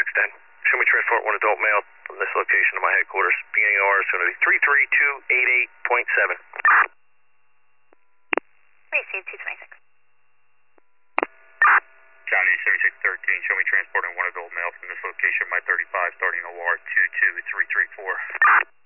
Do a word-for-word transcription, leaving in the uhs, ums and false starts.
ten. Show me transport one adult male from this location to my headquarters. Beginning hour is going to be three three two eight eight point seven. Receive two twenty-six. County seventy-six thirteen, show me transporting one adult male from this location, my thirty-five, starting O R two two three three four.